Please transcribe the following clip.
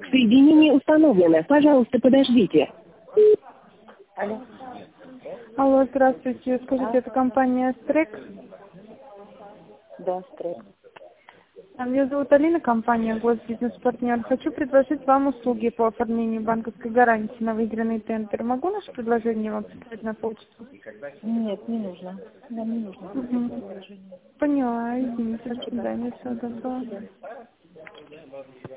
Соединение установлено. Пожалуйста, подождите. Алло. Алло, здравствуйте. Скажите, это компания Стрек? Да, стресс. Меня зовут Алина, компания Госбизнес-партнер. Хочу предложить вам услуги по оформлению банковской гарантии на выигранный тендер. Могу наше предложение вам прислать на почту? Нет, не нужно. Нам не нужно. Поняла, извините, до свидания, всего доброго.